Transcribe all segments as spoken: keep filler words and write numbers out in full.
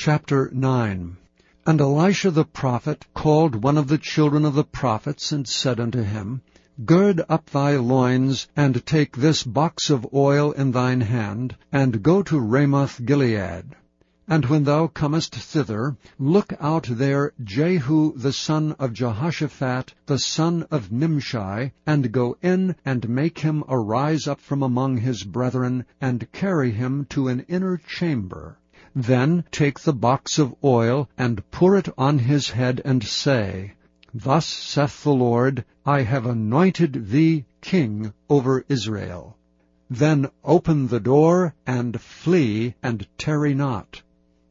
Chapter nine. And Elisha the prophet called one of the children of the prophets, and said unto him, Gird up thy loins, and take this box of oil in thine hand, and go to Ramoth Gilead. And when thou comest thither, look out there Jehu the son of Jehoshaphat, the son of Nimshi, and go in and make him arise up from among his brethren, and carry him to an inner chamber. Then take the box of oil, and pour it on his head, and say, Thus saith the Lord, I have anointed thee king over Israel. Then open the door, and flee, and tarry not.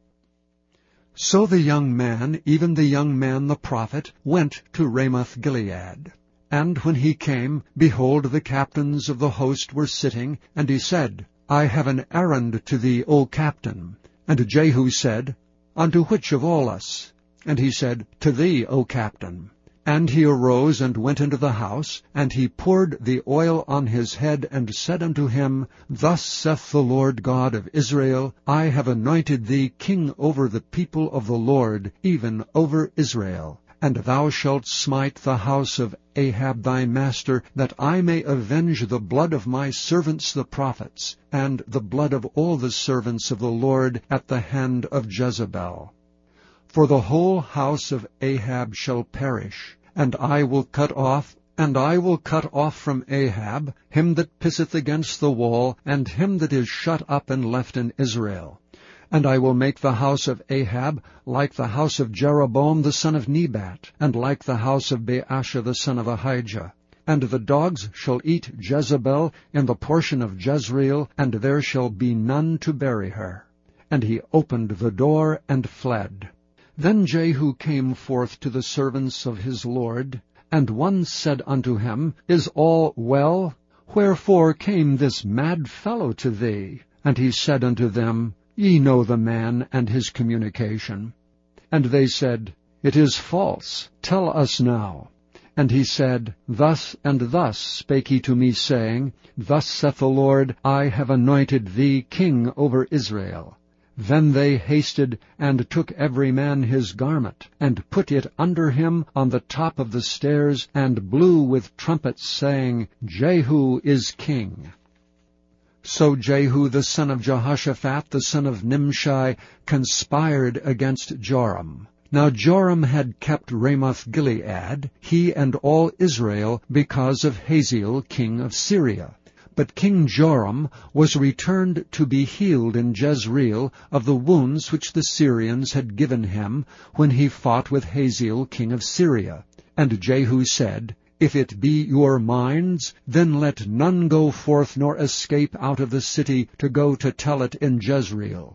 So the young man, even the young man the prophet, went to Ramoth Gilead. And when he came, behold, the captains of the host were sitting, and he said, I have an errand to thee, O captain. And Jehu said, Unto which of all us? And he said, To thee, O captain. And he arose and went into the house, and he poured the oil on his head, and said unto him, Thus saith the Lord God of Israel, I have anointed thee king over the people of the Lord, even over Israel. And thou shalt smite the house of Ahab thy master, that I may avenge the blood of my servants the prophets, and the blood of all the servants of the Lord at the hand of Jezebel. For the whole house of Ahab shall perish, and I will cut off, and I will cut off from Ahab him that pisseth against the wall, and him that is shut up and left in Israel. And I will make the house of Ahab like the house of Jeroboam the son of Nebat, and like the house of Baasha the son of Ahijah. And the dogs shall eat Jezebel in the portion of Jezreel, and there shall be none to bury her. And he opened the door and fled. Then Jehu came forth to the servants of his Lord, and one said unto him, Is all well? Wherefore came this mad fellow to thee? And he said unto them, Ye know the man and his communication. And they said, It is false. Tell us now. And he said, Thus and thus spake he to me, saying, Thus saith the Lord, I have anointed thee king over Israel. Then they hasted, and took every man his garment, and put it under him on the top of the stairs, and blew with trumpets, saying, Jehu is king. So Jehu the son of Jehoshaphat, the son of Nimshi, conspired against Joram. Now Joram had kept Ramoth Gilead, he and all Israel, because of Hazael king of Syria. But King Joram was returned to be healed in Jezreel of the wounds which the Syrians had given him when he fought with Hazael king of Syria. And Jehu said, If it be your minds, then let none go forth nor escape out of the city to go to tell it in Jezreel.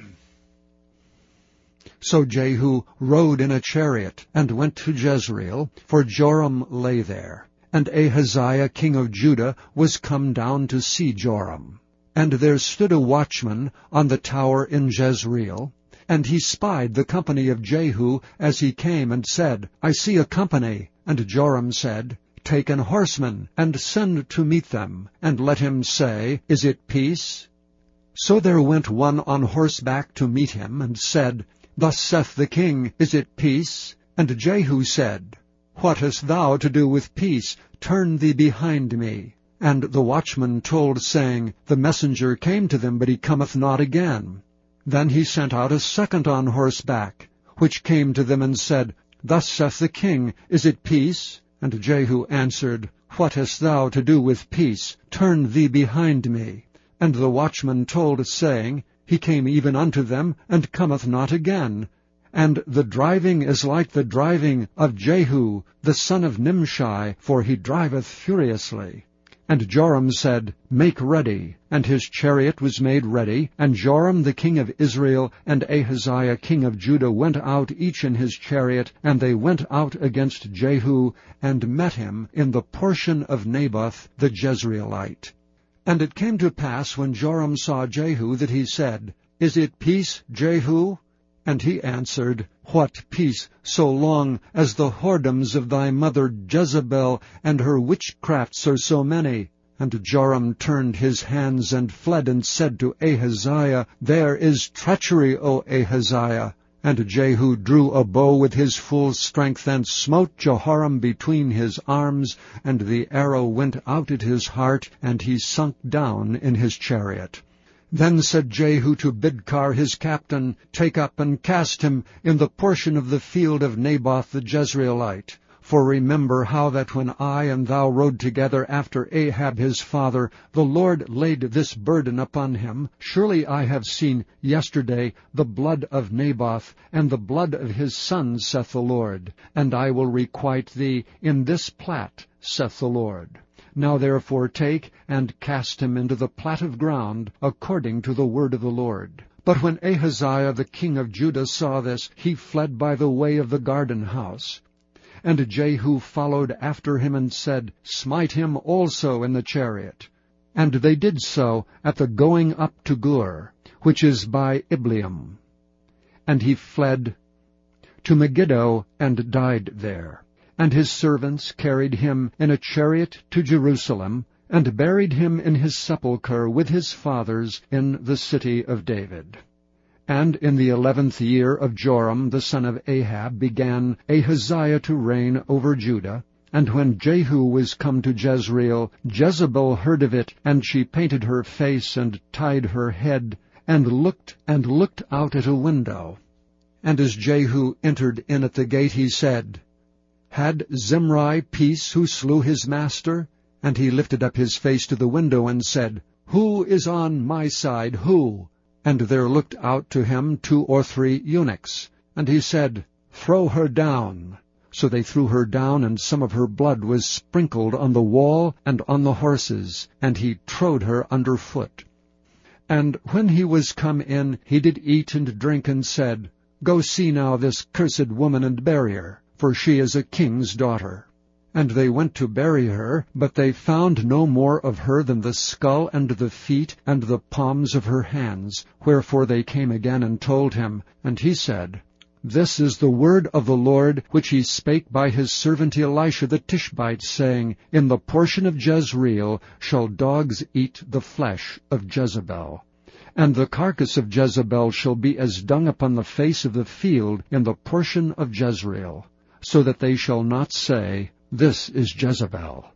So Jehu rode in a chariot, and went to Jezreel, for Joram lay there. And Ahaziah king of Judah was come down to see Joram. And there stood a watchman on the tower in Jezreel, and he spied the company of Jehu as he came, and said, I see a company. And Joram said, Take an horseman, and send to meet them, and let him say, Is it peace? So there went one on horseback to meet him, and said, Thus saith the king, Is it peace? And Jehu said, What hast thou to do with peace? Turn thee behind me. And the watchman told, saying, The messenger came to them, but he cometh not again. Then he sent out a second on horseback, which came to them, and said, Thus saith the king, Is it peace? And Jehu answered, What hast thou to do with peace? Turn thee behind me. And the watchman told, saying, He came even unto them, and cometh not again. And the driving is like the driving of Jehu, the son of Nimshi, for he driveth furiously. And Joram said, Make ready. And his chariot was made ready. And Joram the king of Israel and Ahaziah king of Judah went out each in his chariot, and they went out against Jehu, and met him in the portion of Naboth the Jezreelite. And it came to pass, when Joram saw Jehu, that he said, Is it peace, Jehu? And he answered, What peace, so long as the whoredoms of thy mother Jezebel and her witchcrafts are so many? And Joram turned his hands and fled, and said to Ahaziah, There is treachery, O Ahaziah. And Jehu drew a bow with his full strength, and smote Jehoram between his arms, and the arrow went out at his heart, and he sunk down in his chariot. Then said Jehu to Bidkar his captain, Take up and cast him in the portion of the field of Naboth the Jezreelite. For remember how that when I and thou rode together after Ahab his father, the Lord laid this burden upon him. Surely I have seen yesterday the blood of Naboth, and the blood of his sons, saith the Lord. And I will requite thee in this plat, saith the Lord. Now therefore take and cast him into the plat of ground, according to the word of the Lord. But when Ahaziah the king of Judah saw this, he fled by the way of the garden house. And Jehu followed after him, and said, Smite him also in the chariot. And they did so at the going up to Gur, which is by Ibleam. And he fled to Megiddo, and died there. And his servants carried him in a chariot to Jerusalem, and buried him in his sepulchre with his fathers in the city of David. And in the eleventh year of Joram the son of Ahab began Ahaziah to reign over Judah. And when Jehu was come to Jezreel, Jezebel heard of it, and she painted her face, and tied her head, and looked and looked out at a window. And as Jehu entered in at the gate, he said, Had Zimri peace who slew his master? And he lifted up his face to the window, and said, Who is on my side, who? And there looked out to him two or three eunuchs. And he said, Throw her down. So they threw her down, and some of her blood was sprinkled on the wall and on the horses, and he trode her under foot. And when he was come in, he did eat and drink, and said, Go see now this cursed woman, and bury her, for she is a king's daughter. And they went to bury her, but they found no more of her than the skull and the feet and the palms of her hands. Wherefore they came again and told him. And he said, This is the word of the Lord, which he spake by his servant Elisha the Tishbite, saying, In the portion of Jezreel shall dogs eat the flesh of Jezebel. And the carcass of Jezebel shall be as dung upon the face of the field in the portion of Jezreel, so that they shall not say, This is Jezebel.